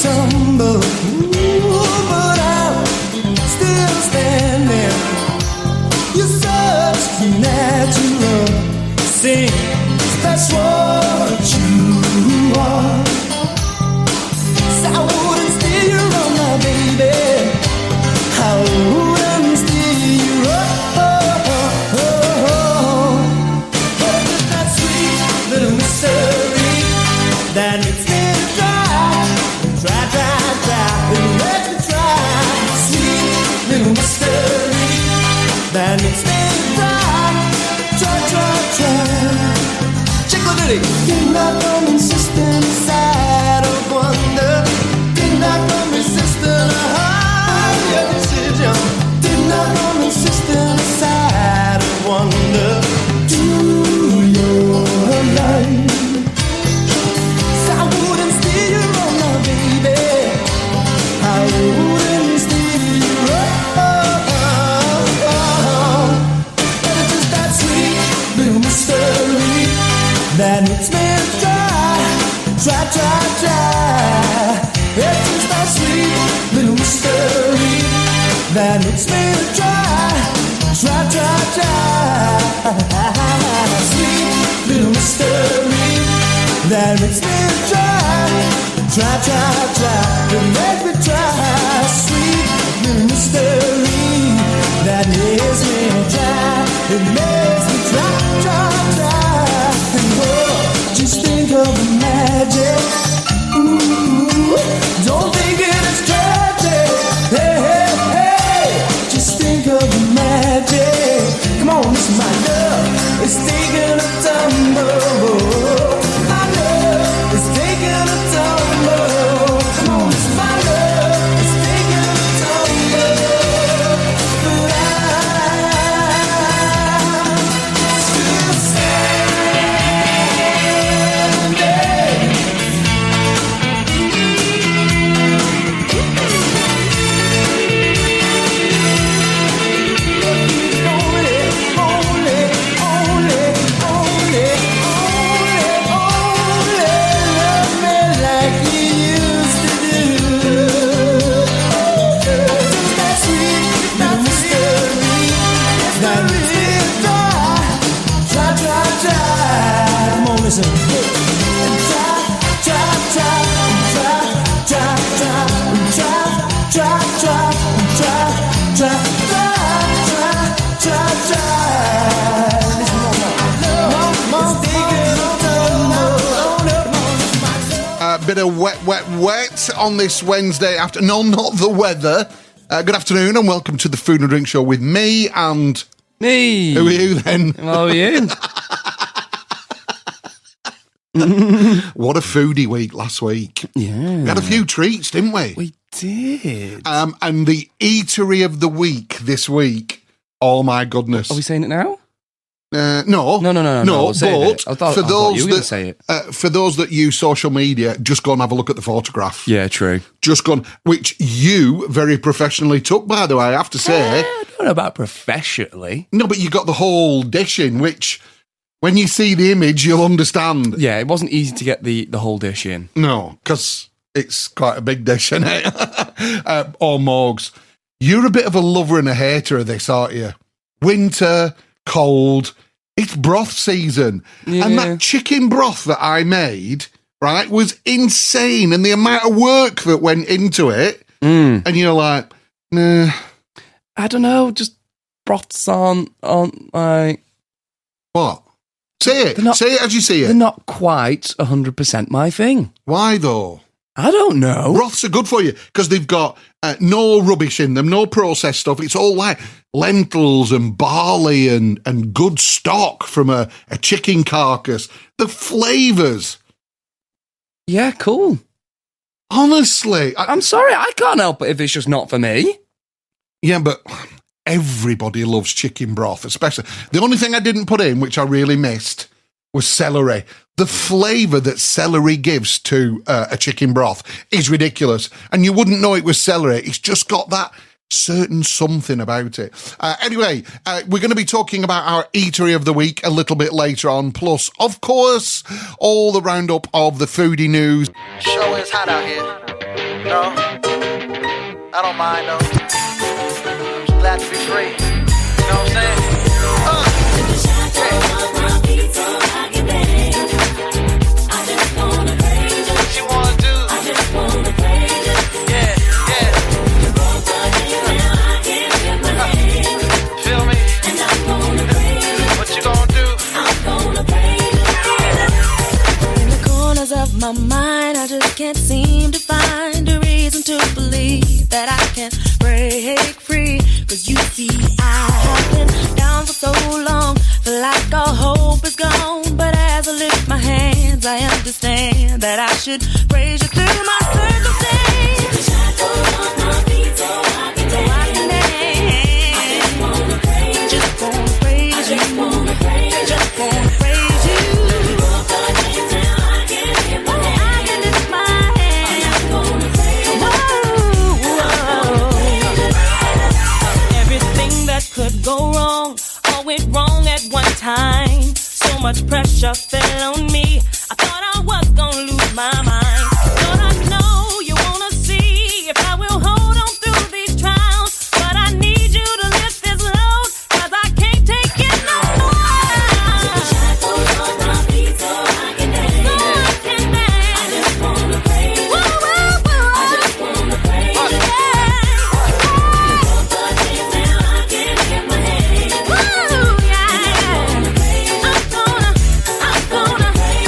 tumble. Ooh, but I'm still standing. You're such a natural. Sing, that's what you are. So I wouldn't steer you wrong, my baby. I wouldn't steer you wrong. But it's that sweet little mystery that makes me try. It makes me try. Sweet little mystery that makes me did not come insistent side of wonder. Did not come insistent higher decision. Did not come insistent side of wonder. To your life. So I wouldn't steer you wrong, my baby. I wouldn't steer you wrong. But it's just that sweet little mystery that makes me try. It's just that sweet little mystery that makes me try. Sweet little mystery that makes me try. It makes me try. Sweet little mystery that makes me try. It makes me try. Just think of the magic. Ooh, don't think it is tragic. Hey. Just think of the magic. Come on, this is my love. It's taking a tumble. My love is taking a tumble. Come on, this is my love. It's taking a tumble. But I'm still standing. Bit of wet on this Wednesday after. No, not the weather. Good afternoon and welcome to the Food and Drink Show with me and... Me. Who are you then? How are you? What a foodie week last week. Yeah. We had a few treats, didn't we? We did. And the eatery of the week this week, oh my goodness. Are we saying it now? No. But for those you were going to say it. For those that use social media, just go and have a look at the photograph. Yeah, true. Just go on, which you very professionally took, by the way, I have to say. I don't know about professionally. No, but you got the whole dish in, which when you see the image, you'll understand. Yeah, it wasn't easy to get the whole dish in. No, because it's quite a big dish, isn't it? Or Morgs. You're a bit of a lover and a hater of this, aren't you? Winter, cold, it's broth season. Yeah. And that chicken broth that I made, right, was insane. And the amount of work that went into it. And you're like, nah. I don't know, just broths aren't like... What? Say it. Say it as you see it. They're not quite 100% my thing. Why, though? I don't know. Broths are good for you because they've got no rubbish in them, no processed stuff. It's all like lentils and barley and good stock from a chicken carcass. The flavours. Yeah, cool. Honestly. I'm sorry, I can't help it if it's just not for me. Yeah, but everybody loves chicken broth, especially. The only thing I didn't put in, which I really missed, was celery. The flavour that celery gives to a chicken broth is ridiculous. And you wouldn't know it was celery. It's just got that certain something about it. Anyway, we're going to be talking about our eatery of the week a little bit later on. Plus, of course, all the roundup of the foodie news. Show is hot out here. No, I don't mind though. I'm just glad to be free. You know what I'm saying? What you wanna do? Yeah, yeah. Feel me? What you gonna do? In the corners of my mind, I just can't seem to find a reason to believe that I can break free. Cause you see, I have been down for so long, feel like all hope is gone. But as I lift my hands, I understand that I should praise you through my circumstance. On my feet so I can dance. I just wanna praise you. Just wanna praise you. Just wanna praise you. Just wanna praise you. I can lift my hands. Whoa. Everything that could go wrong, all went wrong at one time. So much pressure fell on me. I thought I was gonna lose my mind. Thought I know you wanna see if I will hold on through these trials. But I need you to lift this load, cause I can't take it no more. Shackles on my feet so I can dance. So I can dance. I just wanna praise you. Whoa, whoa, whoa. I just wanna praise you. Both the days now I can get my hands. Woo, yeah. I'm gonna praise you.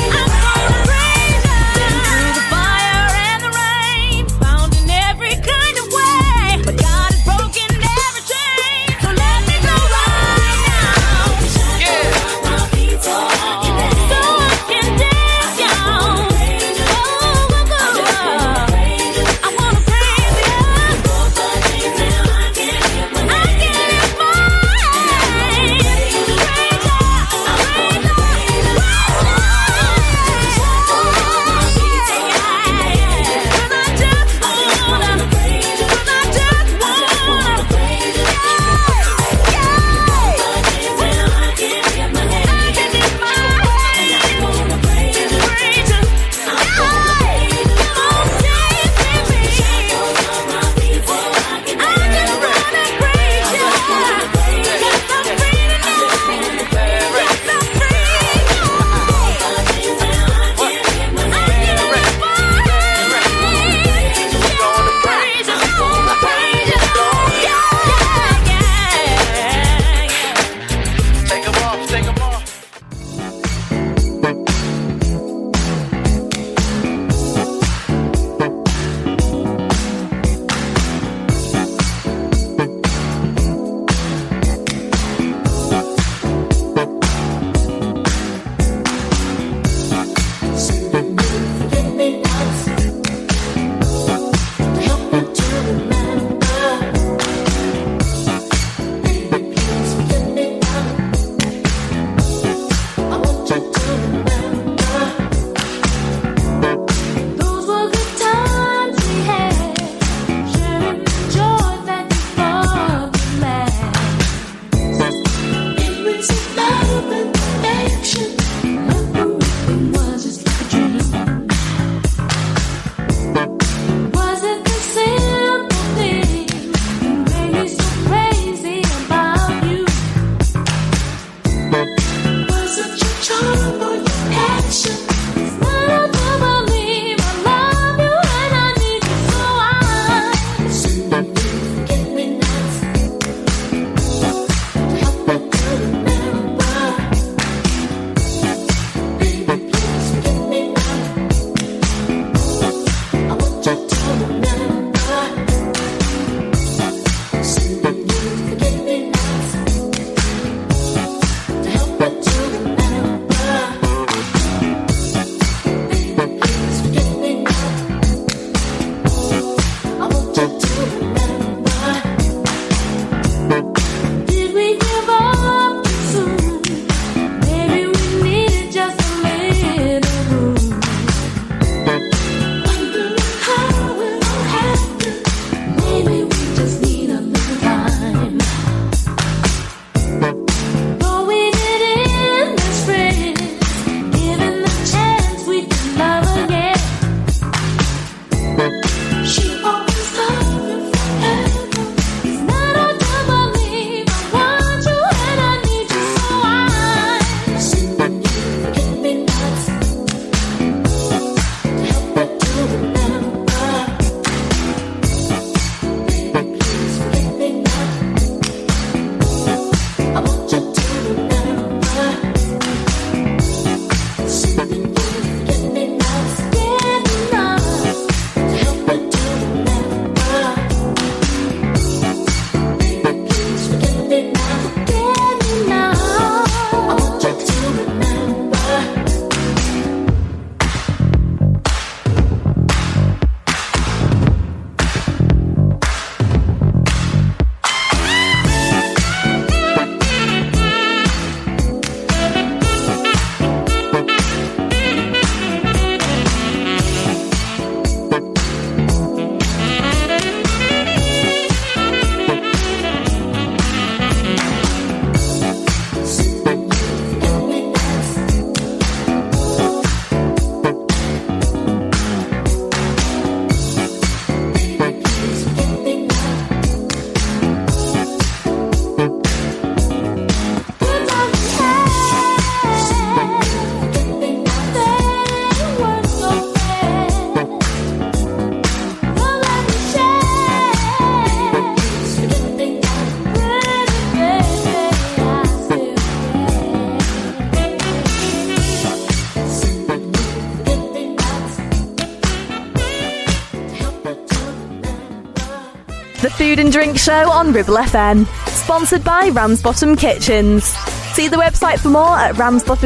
The Food and Drink Show on Ribble FM. Sponsored by Ramsbottom Kitchens. See the website for more at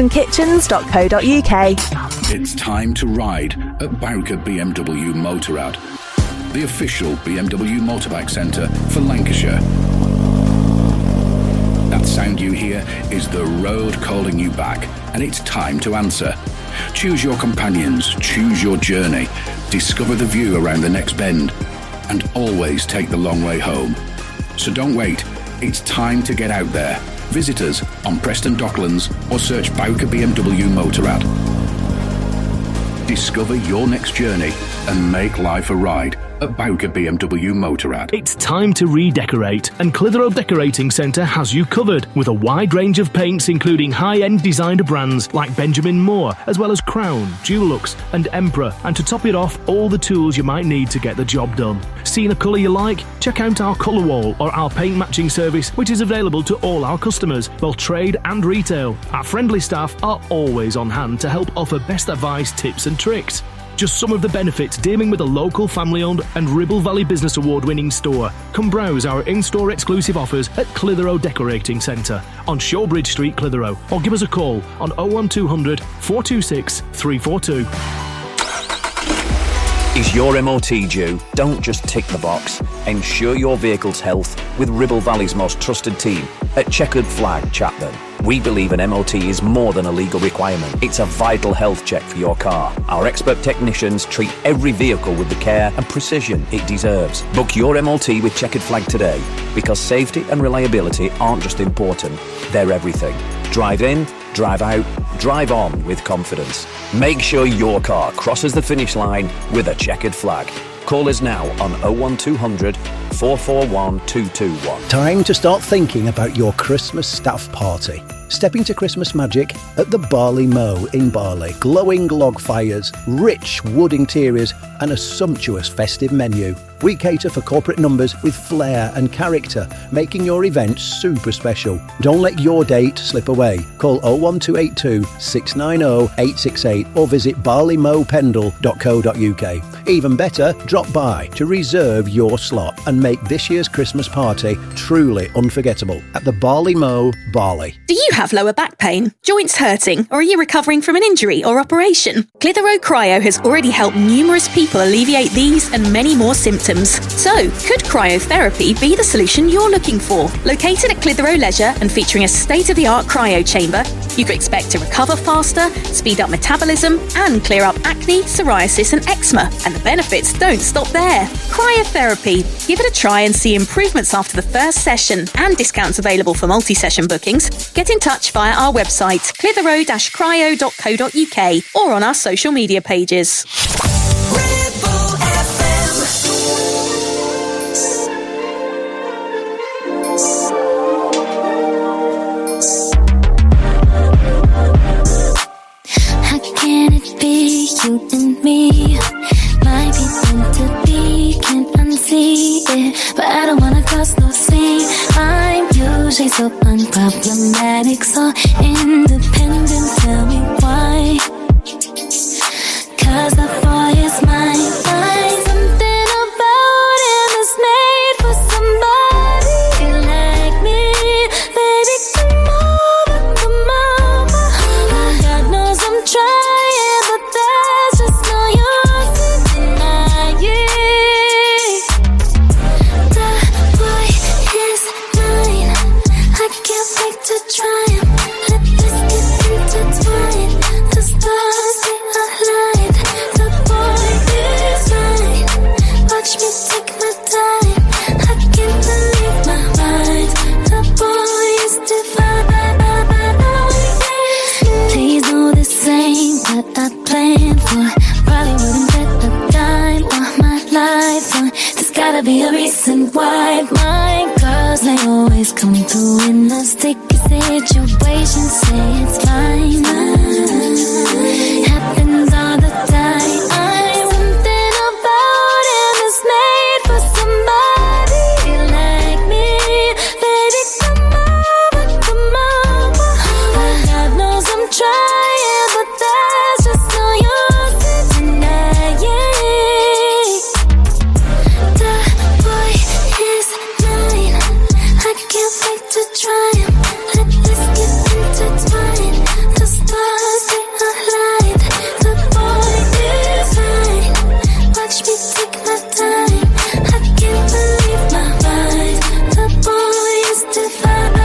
ramsbottomkitchens.co.uk. It's time to ride at Bowker BMW Motorrad, the official BMW motorbike centre for Lancashire. That sound you hear is the road calling you back, and it's time to answer. Choose your companions, choose your journey, discover the view around the next bend, and always take the long way home. So don't wait, it's time to get out there. Visit us on Preston Docklands or search Bowker BMW Motorrad. Discover your next journey and make life a ride at Bowker BMW Motorrad. It's time to redecorate, and Clitheroe Decorating Centre has you covered with a wide range of paints including high-end designer brands like Benjamin Moore, as well as Crown, Dulux and Emperor, and to top it off, all the tools you might need to get the job done. Seen a colour you like? Check out our colour wall or our paint matching service, which is available to all our customers, both trade and retail. Our friendly staff are always on hand to help offer best advice, tips and tricks. Just some of the benefits dealing with a local family-owned and Ribble Valley Business Award-winning store. Come browse our in-store exclusive offers at Clitheroe Decorating Centre on Shawbridge Street, Clitheroe, or give us a call on 01200 426 342. Is your MOT due? Don't just tick the box. Ensure your vehicle's health with Ribble Valley's most trusted team at Checkered Flag, Chatburn. We believe an MOT is more than a legal requirement. It's a vital health check for your car. Our expert technicians treat every vehicle with the care and precision it deserves. Book your MOT with Checkered Flag today, because safety and reliability aren't just important, they're everything. Drive in, drive out, drive on with confidence. Make sure your car crosses the finish line with a Checkered Flag. Call us now on 01200 441 221. Time to start thinking about your Christmas staff party. Step into Christmas magic at the Barley Mow in Barley. Glowing log fires, rich wood interiors and a sumptuous festive menu. We cater for corporate numbers with flair and character, making your event super special. Don't let your date slip away. Call 01282 690 868 or visit barleymowpendle.co.uk. Even better, drop by to reserve your slot and make this year's Christmas party truly unforgettable at the Barley Mow, Barley. Do you have lower back pain, joints hurting, or are you recovering from an injury or operation? Clitheroe Cryo has already helped numerous people alleviate these and many more symptoms. So, could cryotherapy be the solution you're looking for? Located at Clitheroe Leisure and featuring a state-of-the-art cryo chamber, you can expect to recover faster, speed up metabolism, and clear up acne, psoriasis, and eczema. And the benefits don't stop there. Cryotherapy. Give it a try and see improvements after the first session, and discounts available for multi-session bookings. Get in touch via our website, clitheroe-cryo.co.uk, or on our social media pages. Ribble FM. but I don't wanna cross no sea. I'm usually so unproblematic, so independent. Tell me why? 'Cause the boy is mine. Something about him is made for somebody like me. Baby, come over, come over. God knows I'm trying, but there's just no use in denying. The boy is mine. I can't wait to try him. Let this get intertwined. The stars, they align. The boy is mine. Watch me take my time. I can't believe my mind. The boy is divine. Please know this ain't what I planned for. Probably wouldn't bet a dime on my life. There's gotta be a reason why my girls, they always come through in a sticky situation. Say it's fine. Happens all the time. Something about him is made for somebody like me. Baby, come over, come over. God knows I'm trying, but there's just no use in denying. The boy is mine. I can't wait to try him. Let this get intertwined. The stars, they align. The boy is mine. Watch me take my time. I can't believe my mind. The boy is divine.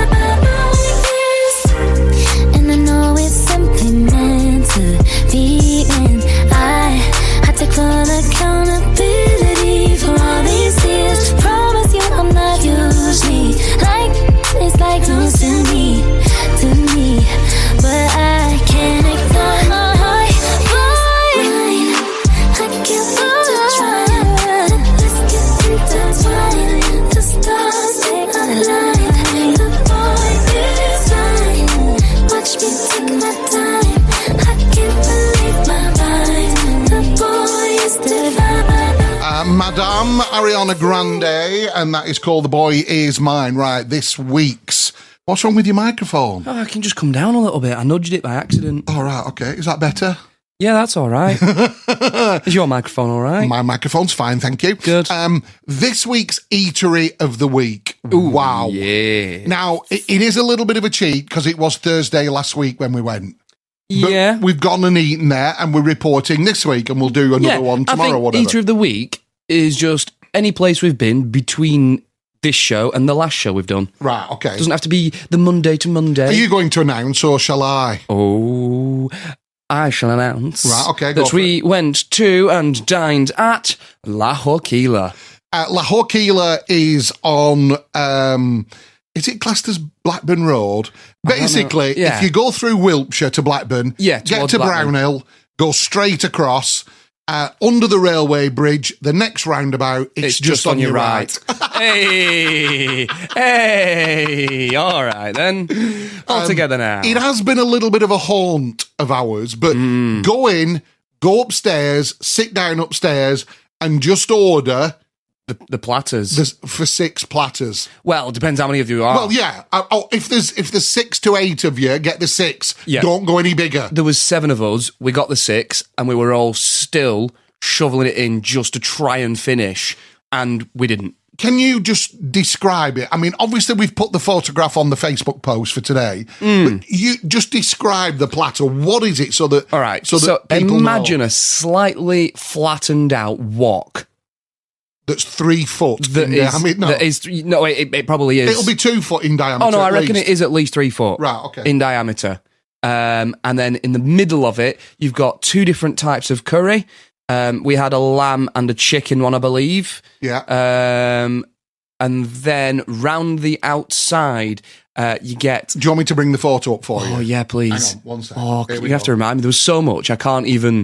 And I know it's simply meant to be, and I had to call accountability for all these years. Promise you I'm not usually like it's like close to me, but I can't ignore my heart. Mine. I can't wait to try. Let's get intertwined. The stars, they align. The boy is mine. Watch me take my time. I can't believe my mind. The boy is divine. Madame Ariana Grande, and that is called The Boy Is Mine. Right, this week's... What's wrong with your microphone? Oh, I can just come down a little bit. I nudged it by accident. All right, okay. Is that better? Yeah, that's all right. Is your microphone all right? My microphone's fine, thank you. Good. This week's Eatery of the Week. Ooh, wow. Yeah. Now, it is a little bit of a cheat because it was Thursday last week when we went. But Yeah. we've gone and eaten there, and we're reporting this week, and we'll do another one tomorrow. I think whatever. Eater of the Week is just any place we've been between this show and the last show we've done. Right, okay. Doesn't have to be the Monday to Monday. Are you going to announce, or shall I? Oh, I shall announce Right, okay, go that for we went to and dined at La Horquilla. La Horquilla is on... is it classed as Blackburn Road? Basically, Yeah. if you go through Wiltshire to Blackburn, Yeah, get towards to Blackburn. Brownhill, go straight across, under the railway bridge, the next roundabout, it's just on your right. Hey, all right then. All together now. It has been a little bit of a haunt of ours, but go in, go upstairs, sit down upstairs, and just order... The platters. For 6 platters. Well, it depends how many of you are. Well, yeah. If there's 6 to 8 of you, get the 6. Yeah. Don't go any bigger. There was 7 of us. We got the 6, and we were all still shoveling it in just to try and finish, and we didn't. Can you just describe it? I mean, obviously we've put the photograph on the Facebook post for today, but you just describe the platter. What is it so that... All right. So that people imagine know. a slightly flattened out wok. That's 3 foot That in is, diameter. No, that is, no, it probably is. it'll be 2 foot in diameter. Oh no, I at reckon least. it is at least 3 foot. Right, okay. In diameter. And then in the middle of it, you've got 2 different types of curry. We had a lamb and a chicken one, I believe. Yeah. And then round the outside, you get... Do you want me to bring the photo up for you? Oh, yeah, please. Hang on, 1 second. Oh, Here you we have go. to remind me. There was so much, I can't even...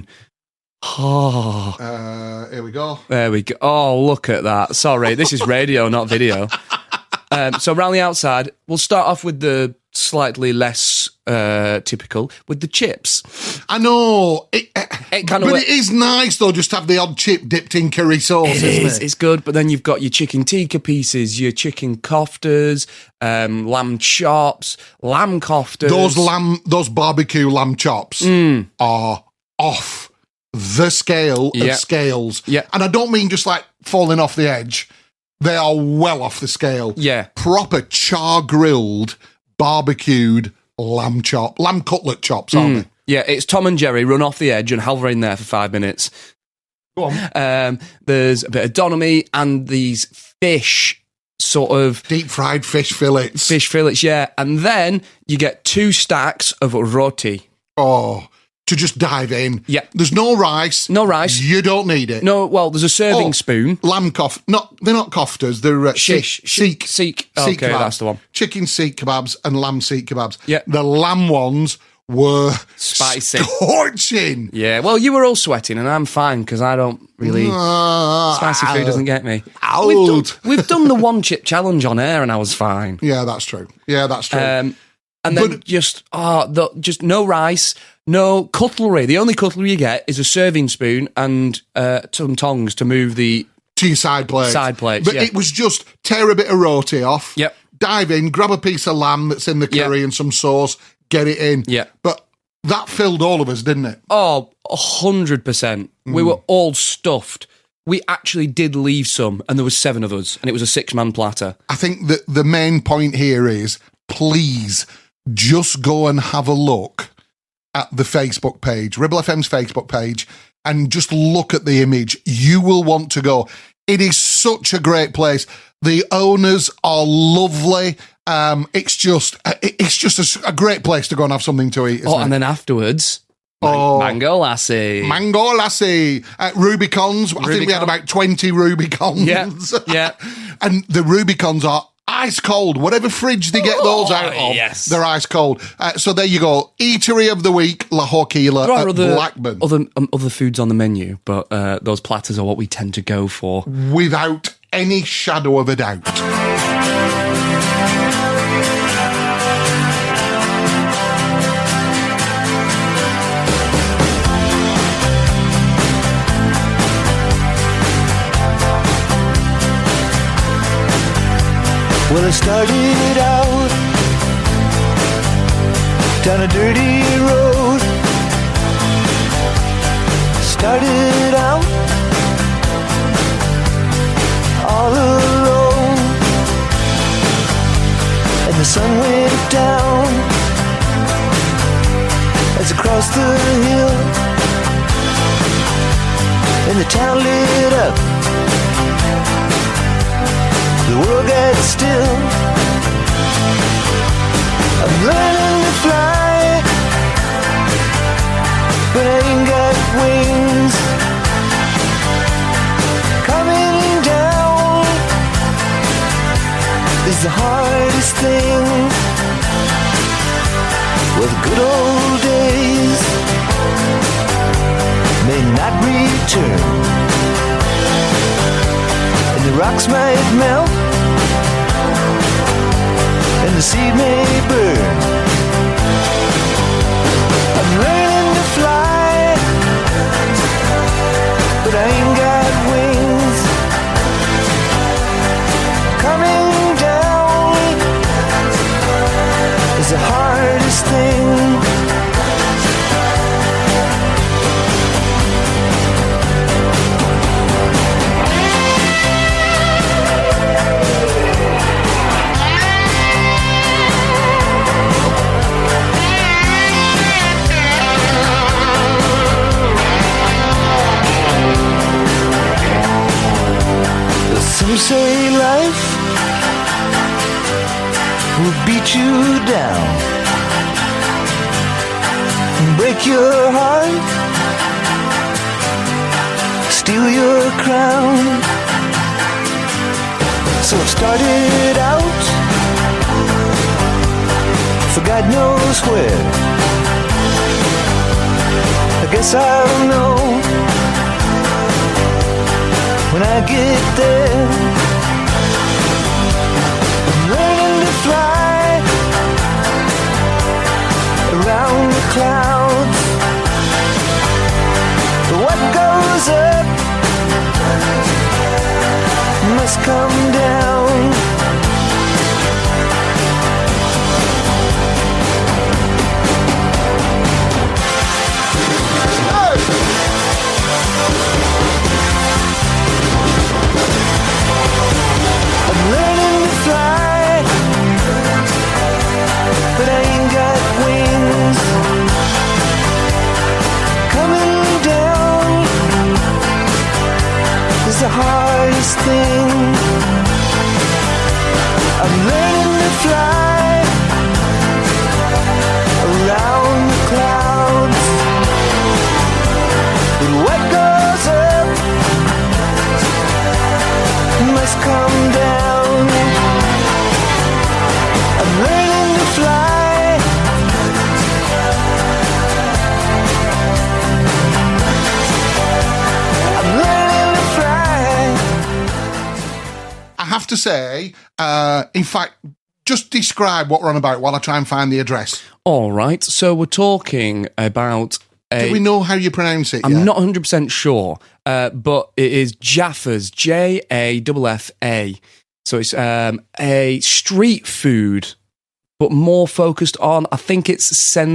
Oh, Here we go. there we go. Oh, look at that. Sorry, this is radio, not video. So around the outside, we'll start off with the slightly less typical with the chips. I know. It kind of. But it is nice though, just to have the odd chip dipped in curry sauce. It isn't is. it? It's good. But then you've got your chicken tikka pieces, your chicken koftas, lamb chops, lamb koftas. Those barbecue lamb chops are off the scale of scales. Yeah. And I don't mean just like falling off the edge. They are well off the scale. Yeah. Proper char grilled, barbecued lamb cutlet chops, aren't they? Yeah, it's Tom and Jerry run off the edge and hover in there for 5 minutes. Go on. There's a bit of doner meat and these fish sort of... Deep fried fish fillets. Fish fillets, yeah. And then you get 2 stacks of roti. Oh, to just dive in. Yeah. There's no rice. No rice. You don't need it. No, well, there's a serving spoon. Lamb they're not koftas. They're Sikh. Sikh Okay, kebabs. that's the one. Chicken Sikh kebabs and lamb Sikh kebabs. Yeah. The lamb ones were spicy. Scorching. Yeah, well, you were all sweating and I'm fine because I don't really... Spicy food doesn't get me. We've done the 1 chip challenge on air and I was fine. Yeah, that's true. And then just no rice, no cutlery. The only cutlery you get is a serving spoon and some tongs to move to your side plates. But it was just tear a bit of roti off. Yep. Dive in, grab a piece of lamb that's in the curry and some sauce, get it in. Yeah. But that filled all of us, didn't it? Oh, 100%. We were all stuffed. We actually did leave some, and there was 7 of us, and it was a 6-man platter. I think that the main point here is, please, just go and have a look at the Facebook page, Ribble FM's Facebook page, and just look at the image. You will want to go. It is such a great place. The owners are lovely. It's just a great place to go and have something to eat. And then afterwards, Mango Lassie. Rubicons. I think we had about 20 Rubicons. Yeah. And the Rubicons are ice cold. Whatever fridge they get those out of, they're ice cold. So there you go. Eatery of the week, La Horquilla at Blackburn. Other foods on the menu, but those platters are what we tend to go for. Without any shadow of a doubt. Well, I started out down a dirty road. Started out all alone, and the sun went down as I crossed the hill, and the town lit up. The world got still. I'm learning to fly, but I ain't got wings. Coming down is the hardest thing. Well, the good old days may not return, and the rocks might melt, and the seed may burn. I'm learning to fly, but I ain't got wings. Coming down is the hardest thing. Some say life will beat you down, break your heart, steal your crown. So it started out for God knows where. I guess I'll know when I get there. I'm learning to fly, must come down. I'm learning to fly, but I ain't got wings. Coming down is the hardest thing. I'm learning to fly around the clouds, but what goes up must come down. I'm learning to fly. I'm learning to fly. I have to say, in fact, just describe what we're on about while I try and find the address. All right, so we're talking about Do we know how you pronounce it? I'm not 100% sure, but it is Jaffa's, Jaffa. So it's a street food, but more focused on, I think it's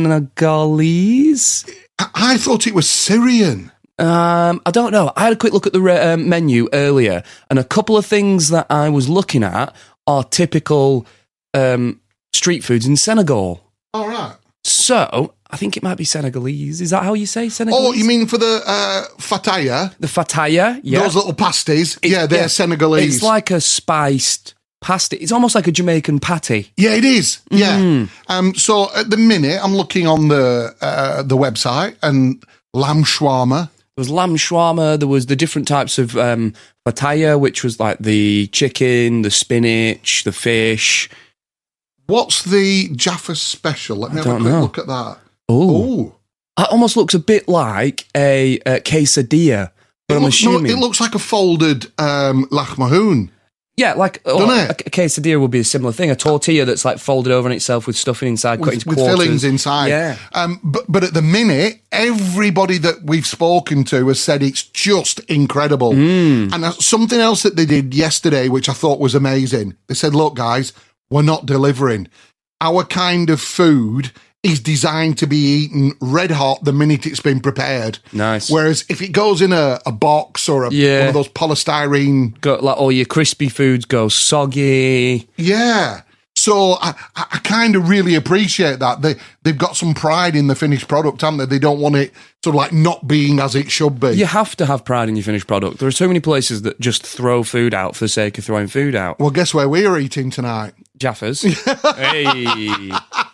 Senegalese. I thought it was Syrian. I don't know. I had a quick look at the menu earlier, and a couple of things that I was looking at are typical street foods in Senegal. All right. So I think it might be Senegalese. Is that how you say Senegalese? Oh, you mean for the fataya? The fataya, yeah. Those little pasties. They're Senegalese. It's like a spiced pasty. It's almost like a Jamaican patty. Yeah, it is. Yeah. So at the minute, I'm looking on the website, and lamb shawarma. There was lamb shawarma. There was the different types of fataya, which was like the chicken, the spinach, the fish. What's the Jaffa special? Let me have a quick look at that. Oh, that almost looks a bit like a quesadilla, but I'm assuming it looks like a folded lahmacun. Yeah, like a quesadilla would be a similar thing. A tortilla that's like folded over on itself with stuffing inside, cut into quarters. With fillings inside. Yeah. But at the minute, everybody that we've spoken to has said it's just incredible. And something else that they did yesterday, which I thought was amazing, they said, look, guys, we're not delivering. Our kind of food is designed to be eaten red hot the minute it's been prepared. Nice. Whereas if it goes in a box or one of those polystyrene... Got like all your crispy foods go soggy. Yeah. So I kind of really appreciate that. They've got some pride in the finished product, haven't they? They don't want it sort of like not being as it should be. You have to have pride in your finished product. There are so many places that just throw food out for the sake of throwing food out. Well, guess where we're eating tonight? Jaffa's. Hey.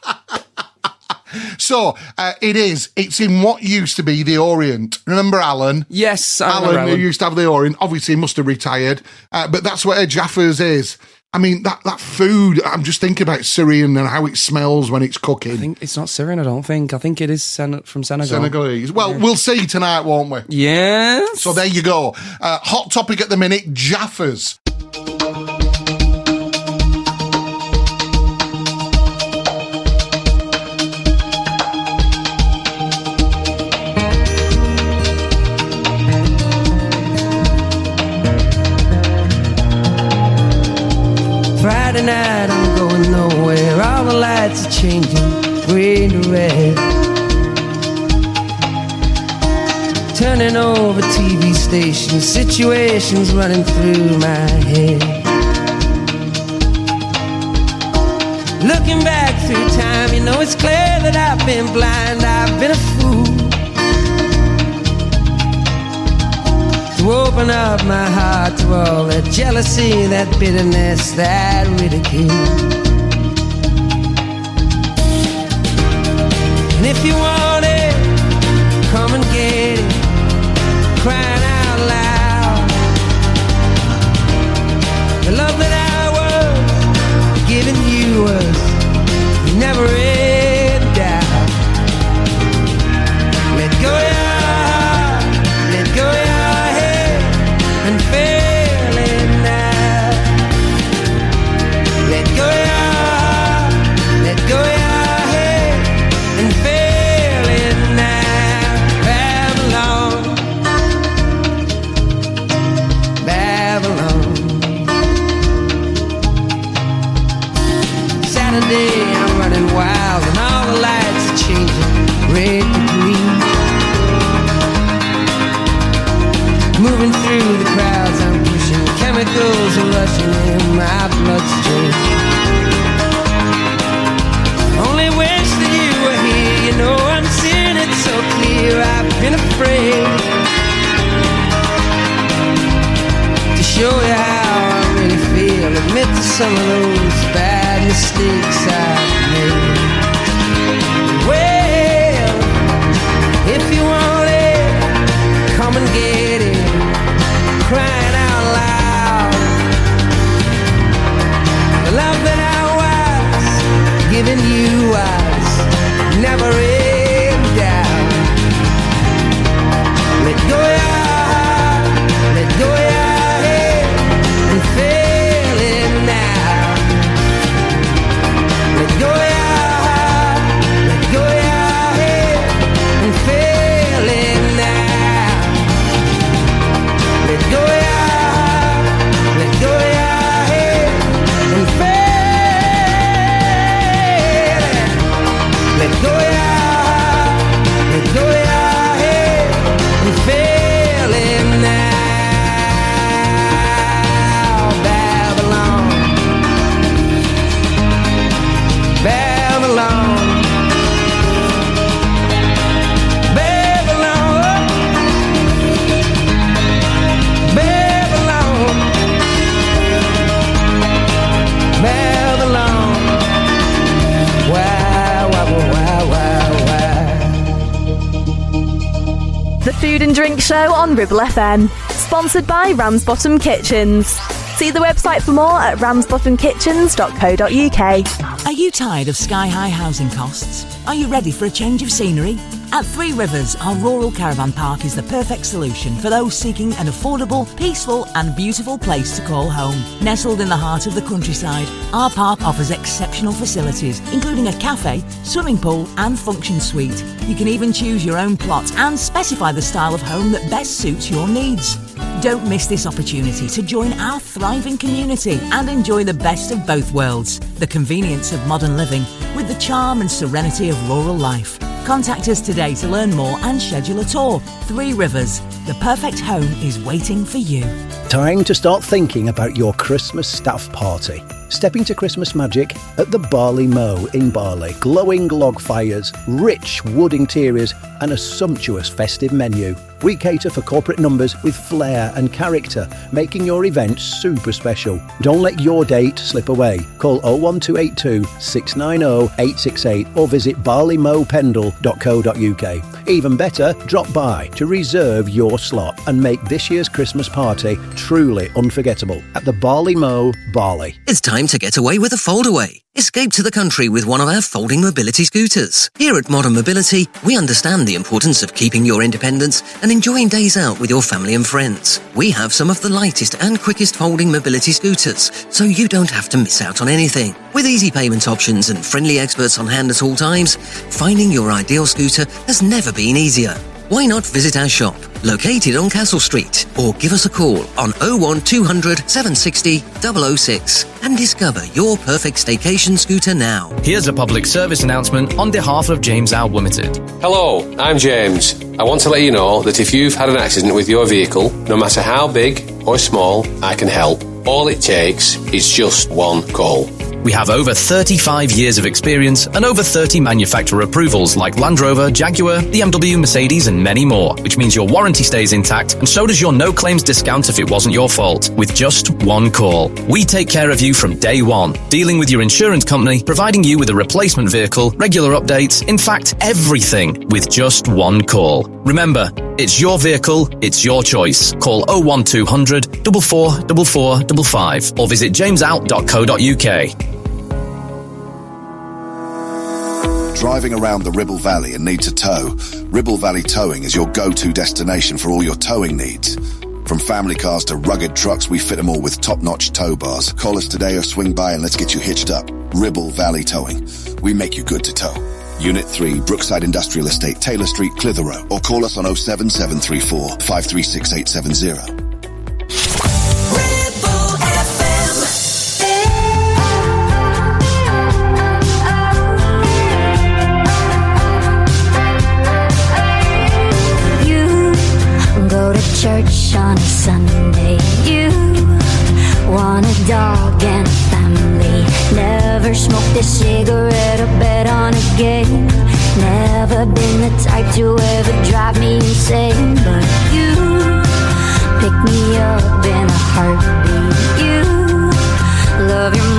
So it's in what used to be the Orient. Remember Alan? Yes, Alan, who used to have the Orient. Obviously, he must have retired, but that's where Jaffa's is. I mean, that food, I'm just thinking about Syrian and how it smells when it's cooking. I think it's not Syrian, I don't think. I think it is from Senegal. Senegalese. Well, we'll see tonight, won't we? Yes. So there you go. Hot topic at the minute, Jaffa's. Friday night, I'm going nowhere. All the lights are changing, green to red. Turning over TV stations, situations running through my head. Looking back through time, you know it's clear that I've been blind, I've been a fool. To open up my heart to all that jealousy, that bitterness, that ridicule. And if you want it, come and get it, crying out loud. The love that I was giving you was never in doubt. Let go your heart, let go your and failing now. Let go your heart, let go your head and failing. some of those bad mistakes I've made. Well, if you want it, come and get it, crying out loud. The love that I was giving you was never in doubt. Let go your heart, let go your head, and feel it now. Let go your heart, let go your head, and feel it now. Let go your heart, let go your head, and feel it. Let go your heart, let go your head, and feel it now. Babylon, Babylon, Babylon, Babylon, Babylon. Why, why, why, why, why? The Food and Drink Show on Ribble FM. Sponsored by Ramsbottom Kitchens. See the website for more at ramsbottomkitchens.co.uk. Are you tired of sky-high housing costs? Are you ready for a change of scenery? At Three Rivers, our rural caravan park is the perfect solution for those seeking an affordable, peaceful and beautiful place to call home. Nestled in the heart of the countryside, our park offers exceptional facilities, including a cafe, swimming pool and function suite. You can even choose your own plot and specify the style of home that best suits your needs. Don't miss this opportunity to join our thriving community and enjoy the best of both worlds, the convenience of modern living with the charm and serenity of rural life. Contact us today to learn more and schedule a tour. Three Rivers, the perfect home is waiting for you. Time to start thinking about your Christmas staff party. Step into Christmas magic at the Barley Mow in Barley. Glowing log fires, rich wood interiors and a sumptuous festive menu. We cater for corporate numbers with flair and character, making your event super special. Don't let your date slip away. Call 01282 690 868 or visit barleymowpendle.co.uk. Even better, drop by to reserve your slot and make this year's Christmas party truly unforgettable at the Barley Mow, Barley. It's time to get away with a foldaway. Escape to the country with one of our folding mobility scooters. Here at Modern Mobility, we understand the importance of keeping your independence and enjoying days out with your family and friends. We have some of the lightest and quickest folding mobility scooters, so you don't have to miss out on anything. With easy payment options and friendly experts on hand at all times, finding your ideal scooter has never been easier. Why not visit our shop, located on Castle Street, or give us a call on 01200 760 006 and discover your perfect staycation scooter now. Here's a public service announcement on behalf of James Out Limited. Hello, I'm James. I want to let you know that if you've had an accident with your vehicle, no matter how big or small, I can help. All it takes is just one call. We have over 35 years of experience and over 30 manufacturer approvals like Land Rover, Jaguar, BMW, Mercedes and many more, which means your warranty stays intact and so does your no claims discount if it wasn't your fault, with just one call. We take care of you from day one, dealing with your insurance company, providing you with a replacement vehicle, regular updates, in fact everything, with just one call. Remember, it's your vehicle, it's your choice. Call 01200 444455 or visit jamesout.co.uk. Driving around the Ribble Valley and need to tow? Ribble Valley Towing is your go-to destination for all your towing needs. From family cars to rugged trucks, we fit them all with top-notch tow bars. Call us today or swing by and let's get you hitched up. Ribble Valley Towing. We make you good to tow. Unit 3, Brookside Industrial Estate, Taylor Street, Clitheroe. Or call us on 07734 536870. Church on a Sunday. You want a dog and a family. Never smoked a cigarette or bet on a game. Never been the type to ever drive me insane. But you pick me up in a heartbeat. You love your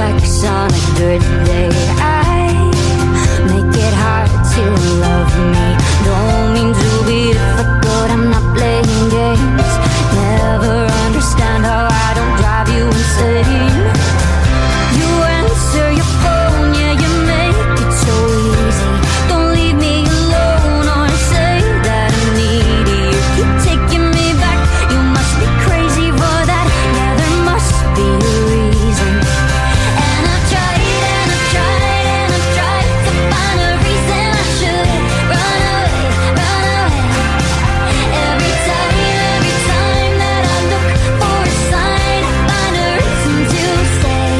flex on a good day. I make it hard to love me. Don't mean to be difficult, I'm not playing games. Never understand how I don't drive you insane. You answer your phone, yeah, you make it so easy. Don't leave me alone or say that I'm needy. You keep taking me back, you must be crazy for that. Yeah, there must be a reason. And I've tried and I've tried and I've tried to find a reason I should run away, run away. Every time that I look for a sign, I find a reason to stay.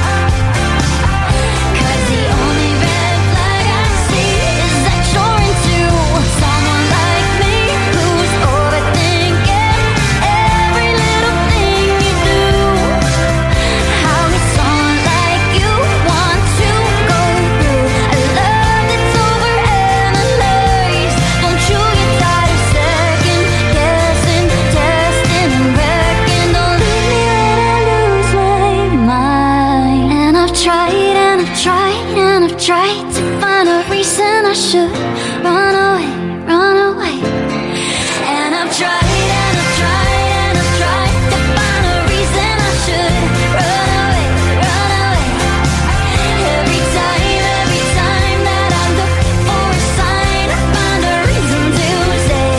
'Cause the only red flag I see is that you're into someone like me who's overthinking every little thing you do. How is someone like you want to go through a love that's overanalyzed? Don't you get tired of second guessing, testing and wrecking? Don't leave me when I lose my mind. And I've tried and I've tried and I've tried to find a reason I should run away, run away. And I've tried and I've tried and I've tried to find a reason I should run away, run away. Every time that I look for a sign, I find a reason to stay.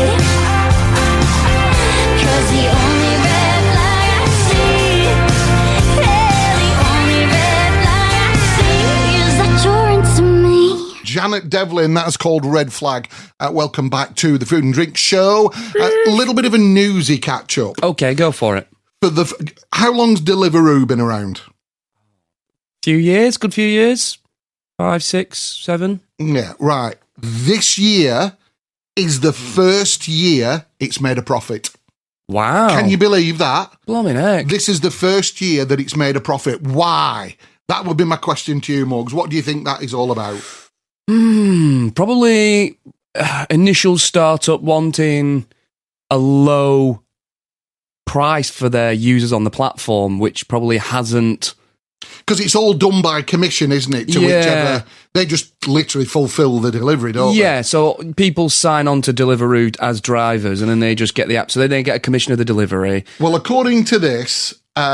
'Cause the only red flag I see, yeah, the only red flag I see is that you're into me. Janet Devlin, that's called Red Flag. Welcome back to the Food and Drink Show. A little bit of a newsy catch up. Okay, go for it. How long's Deliveroo been around? Few years, good few years. 5, 6, 7. Yeah, right. This year is the first year it's made a profit. Wow. Can you believe that? Blimey heck. This is the first year that it's made a profit. Why? That would be my question to you, Muggs. What do you think that is all about? Probably initial startup wanting a low price for their users on the platform, which probably hasn't. Because it's all done by commission, isn't it? To whichever. They just literally fulfill the delivery, don't they? Yeah, so people sign on to Deliveroo as drivers and then they just get the app. So they get a commission of the delivery. Well, according to this,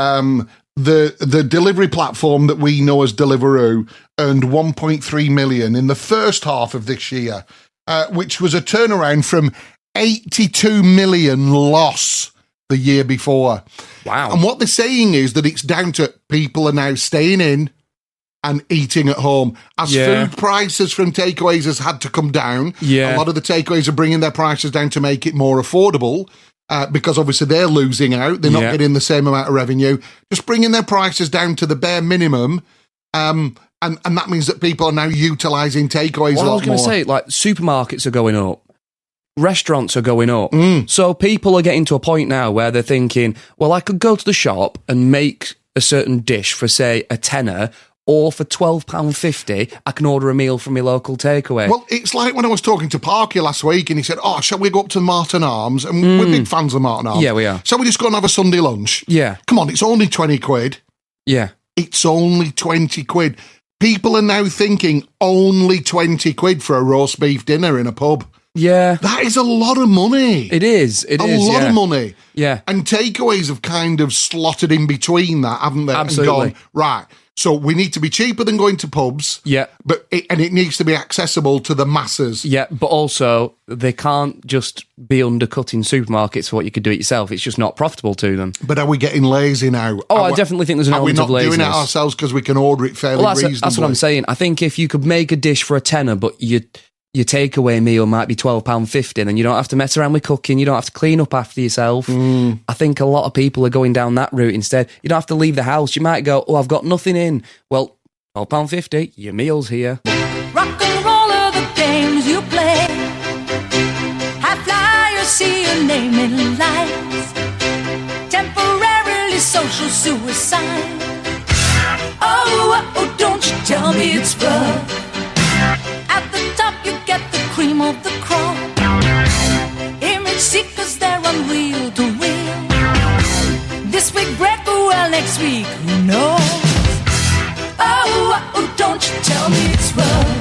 the delivery platform that we know as Deliveroo earned 1.3 million in the first half of this year, which was a turnaround from 82 million loss the year before. Wow. And what they're saying is that it's down to people are now staying in and eating at home. As food prices from takeaways has had to come down, a lot of the takeaways are bringing their prices down to make it more affordable. Because obviously they're losing out. They're not getting the same amount of revenue. Just bringing their prices down to the bare minimum. And that means that people are now utilising takeaways a lot more. I was going to say, like, supermarkets are going up. Restaurants are going up. So people are getting to a point now where they're thinking, well, I could go to the shop and make a certain dish for, say, a tenner, or for £12.50, I can order a meal from my local takeaway. Well, it's like when I was talking to Parky last week and he said, shall we go up to Martin Arms? And we're big fans of Martin Arms. Yeah, we are. Shall we just go and have a Sunday lunch? Yeah. Come on, it's only 20 quid. Yeah. It's only 20 quid. People are now thinking only 20 quid for a roast beef dinner in a pub. Yeah. That is a lot of money. It is. It is. A lot of money. Yeah. And takeaways have kind of slotted in between that, haven't they? Absolutely. And gone, right. So we need to be cheaper than going to pubs. Yeah. But it needs to be accessible to the masses. Yeah, but also they can't just be undercutting supermarkets for what you could do it yourself. It's just not profitable to them. But are we getting lazy now? I definitely think there's an element of laziness. Are we not doing it ourselves because we can order it fairly reasonably? That's what I'm saying. I think if you could make a dish for a tenner, but your takeaway meal might be £12.50, then you don't have to mess around with cooking, you don't have to clean up after yourself. I think a lot of people are going down that route instead. You don't have to leave the house. You might go, I've got nothing in. Well, £12.50, your meal's here. Rock and roll are the games you play. High flyers see your name in lights. Temporarily social suicide. Oh, don't you tell me it's rough. At the top you get the cream of the crop. Image seekers, they're unreal to real. This week break, well, next week, who knows? tell me it's rough.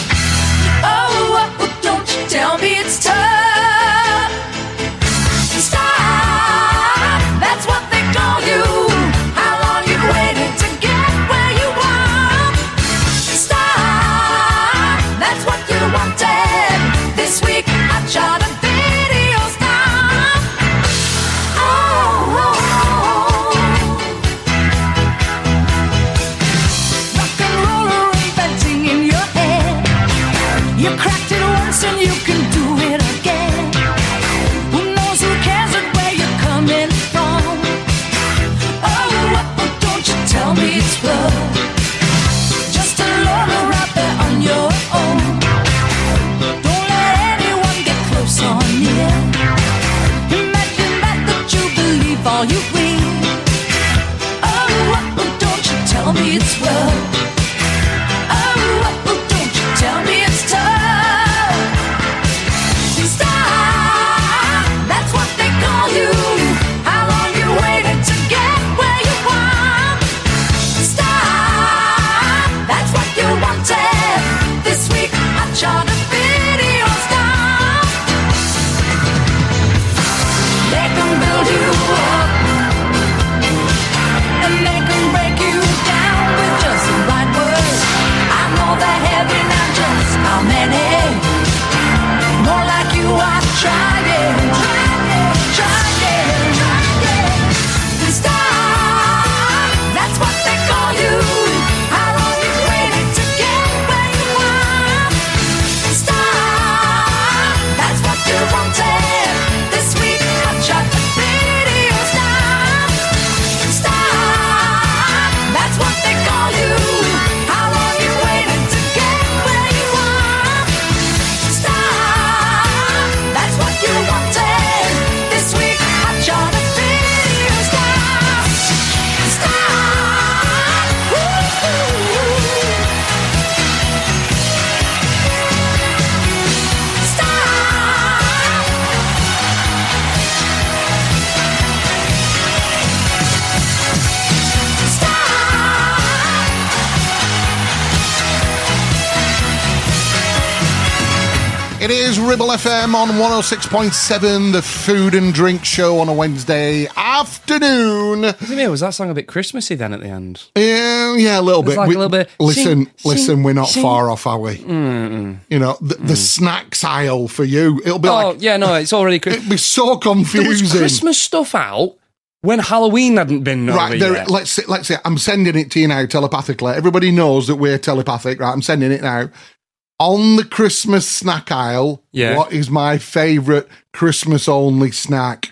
Oh, don't you tell me it's tough. Stop, that's what they call you. How long you waited to get where you want? Stop, that's what you wanted. This week I shot a video stop. Rock and roller inventing in your head. You cracked it once and you can do it again. Who knows, who cares where you're coming from? Oh, don't you tell me it's love. Just a loner out there on your own. Don't let anyone get close on you. Imagine that you believe all you read. Oh, don't you tell me it's love. Oh, don't you tell me it's tough. Stop, that's what they call you. How long you waited to get where you want? Stop, that's what you wanted. This week I shot a video stop. They can build you up and they can break you down with just the right words. I know they're heavy, now just how many? More like you are trying. Stop, that's what they call you. How long you waited to get where you want? Stop, that's what you wanted. This week I shot the video stop. Stop, that's what they call you. How long you waited to get where you want? Stop, that's what you wanted. This week I shot a video stop. Stop, It is Ribble FM on 106.7, the food and drink show on a Wednesday afternoon. Was that song a bit Christmassy then at the end? Yeah, a little bit. Like a little bit. Listen, Sing, we're not sing. far off, are we? You know, the snacks aisle for you, it'll be like... yeah, no, it's already... It'll be so confusing. There was Christmas stuff out when Halloween hadn't been over Right, yet. let's say, I'm sending it to you now telepathically. Everybody knows that we're telepathic, right? I'm sending it now. On the Christmas snack aisle, Yeah. what is my favourite Christmas-only snack?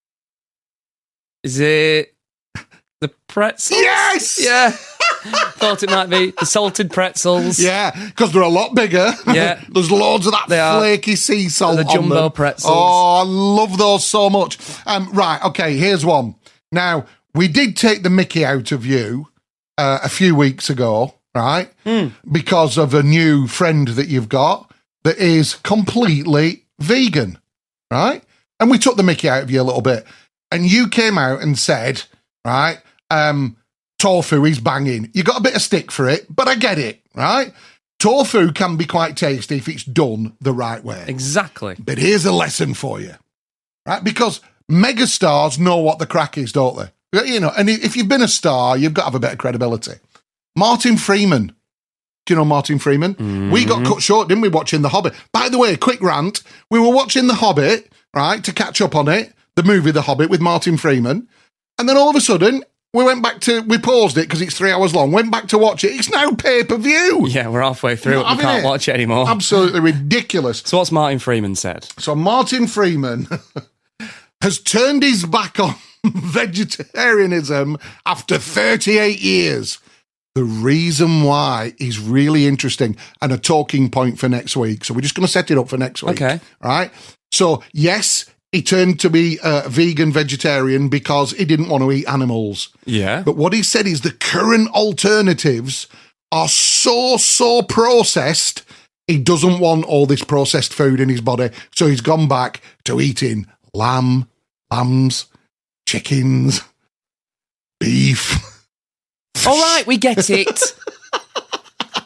Is it the pretzels? Yes! Yeah. Thought it might be the salted pretzels. Yeah, because they're a lot bigger. Yeah. There's loads of that They are. flaky sea salt The on jumbo them. pretzels. Oh, I love those so much. Right, okay, here's one. Now, we did take the mickey out of you a few weeks ago, right? Because of a new friend that you've got that is completely vegan, right? And we took the mickey out of you a little bit. And you came out and said, right, tofu is banging. You got a bit of stick for it, but I get it, right? Tofu can be quite tasty if it's done the right way. Exactly. But here's a lesson for you, right? Because megastars know what the crack is, don't they? You know, and if you've been a star, you've got to have a bit of credibility. Martin Freeman. Do you know Martin Freeman? We got cut short, didn't we, watching The Hobbit? By the way, quick rant. We were watching The Hobbit, right, to catch up on it, the movie The Hobbit with Martin Freeman. And then all of a sudden, we paused it because it's 3 hours long, went back to watch it. It's now pay-per-view. Yeah, we're halfway through it. We can't watch it anymore. Absolutely ridiculous. So what's Martin Freeman said? So Martin Freeman has turned his back on vegetarianism after 38 years. The reason why is really interesting and a talking point for next week. So we're just going to set it up for next week. Okay. Right? So, yes, he turned to be a vegan vegetarian because he didn't want to eat animals. Yeah. But what he said is the current alternatives are so processed, he doesn't want all this processed food in his body. So he's gone back to eating lambs, chickens, beef. All right, we get it.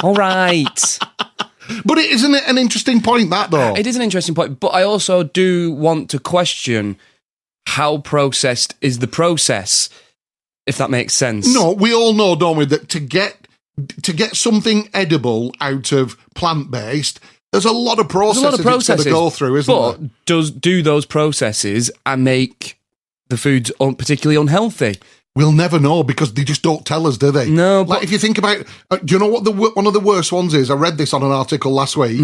All right. But isn't it an interesting point, that, though? It is an interesting point, but I also do want to question how processed is the process, if that makes sense. No, we all know, don't we, that to get something edible out of plant-based, there's a lot of processes it's got to go through, isn't there? Do those processes and make the foods particularly unhealthy? We'll never know because they just don't tell us, do they? No, but like if you think about, do you know what one of the worst ones is? I read this on an article last week.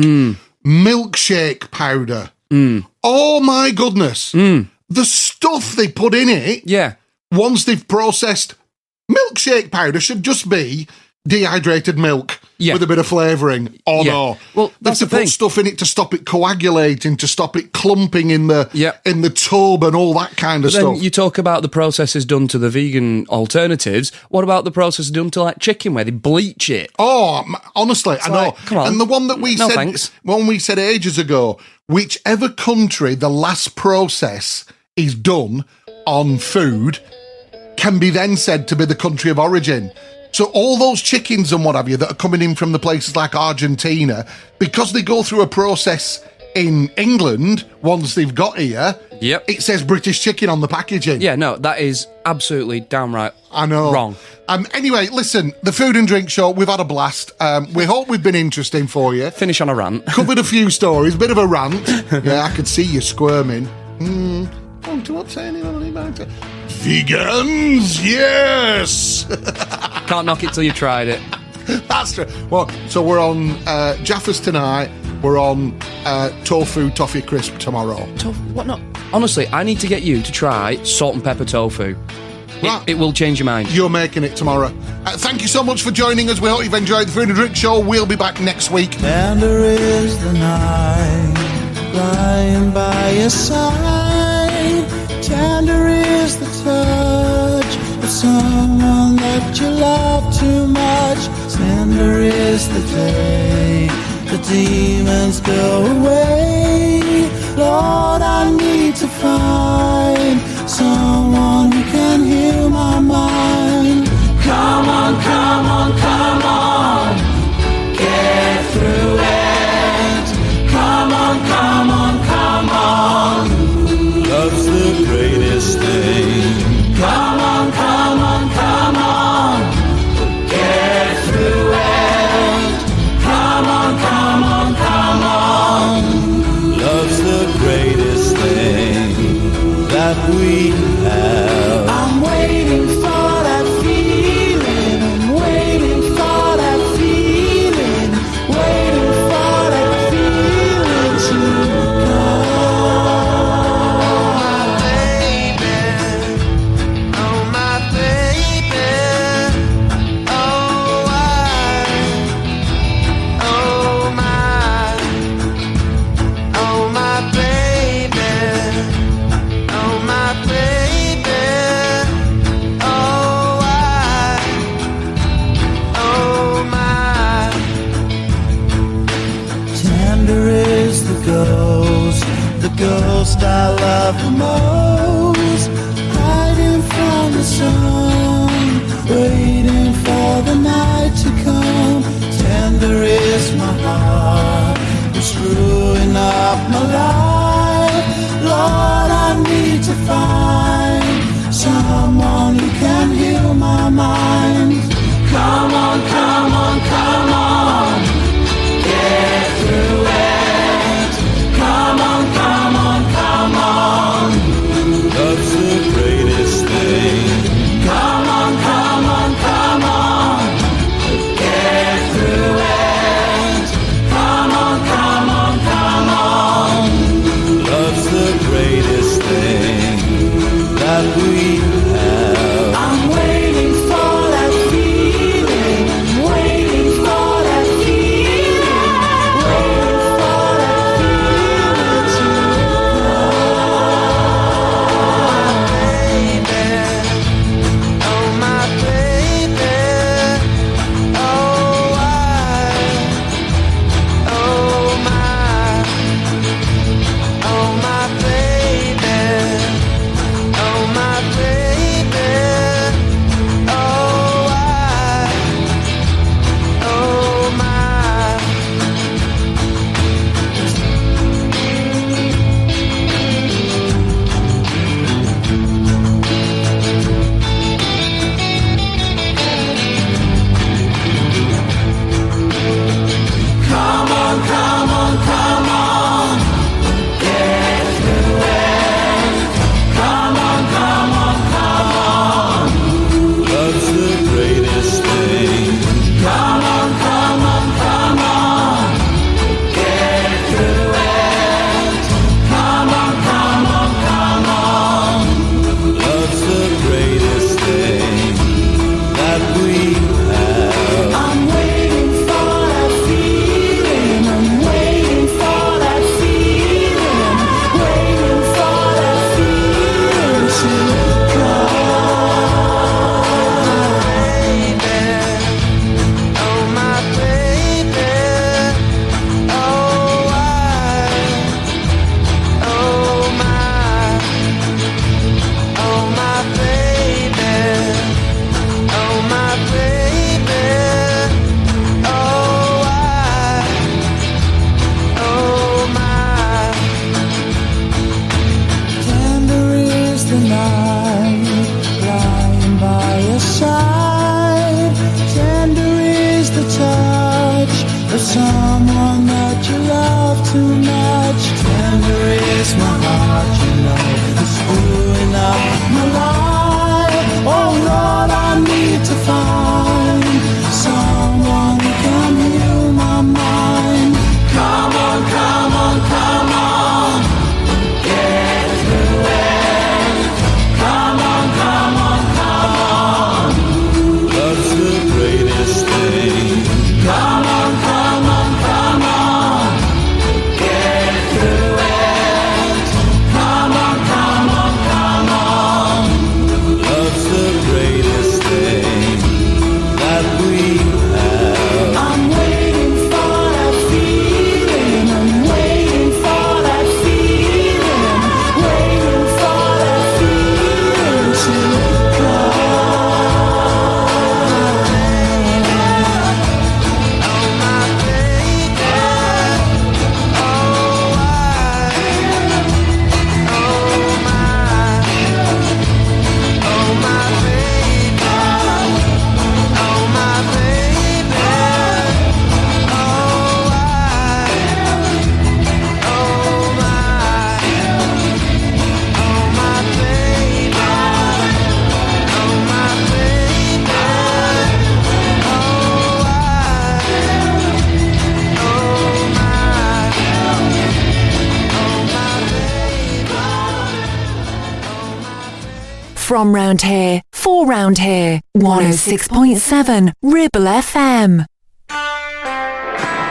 Milkshake powder. Oh my goodness! The stuff they put in it. Yeah. Once they've processed, milkshake powder should just be dehydrated milk with a bit of flavouring. Oh no! Well, that's they have to put stuff in it to stop it coagulating, to stop it clumping in the tub and all that kind of Then stuff. you talk about the processes done to the vegan alternatives. What about the process done to like chicken, where they bleach it? Oh, honestly, I know. Like, come on. And the one that we said ages ago, whichever country the last process is done on food can be then said to be the country of origin. So all those chickens and what have you that are coming in from the places like Argentina, because they go through a process in England, once they've got here, it says British chicken on the packaging. Yeah, no, that is absolutely downright wrong. Anyway, listen, the Food and Drink Show, we've had a blast. We hope we've been interesting for you. Finish on a rant. Covered a few stories, bit of a rant. Yeah, I could see you squirming. What's anything about it? Vegans, yes! Can't knock it till you've tried it. That's true. Well, so we're on Jaffa's tonight. We're on tofu toffee crisp tomorrow. What not? Honestly, I need to get you to try salt and pepper tofu. It will change your mind. You're making it tomorrow. Thank you so much for joining us. We hope you've enjoyed the Food and Drink Show. We'll be back next week. Tender is the night, lying by your side. Tender is the touch of someone that you love too much. Tender is the day the demons go away. Lord, I need to find someone who can heal my mind. Come on, come on, come on, get through it. Come on, come on, come on. Love's the greatest thing. Come on, come on, come on, get through it. Come on, come on, come on. Love's the greatest thing that we have. I'm waiting for that feeling. I'm waiting for that feeling. Waiting for that feeling to come. The ghost I love the most, hiding from the sun, waiting for the night to come. Tender is my heart, it's screwing up my life. Lord, I need to find someone who can heal my mind. Come on, come on, come on, get through it. Come on, come on, come on. Love's the greatest thing. Come on, come on, come on, get through it. Come on, come on, come on. Love's the greatest thing that we have. I'm waiting for that feeling. I'm waiting. From round here, for round here, 106.7 Ribble FM.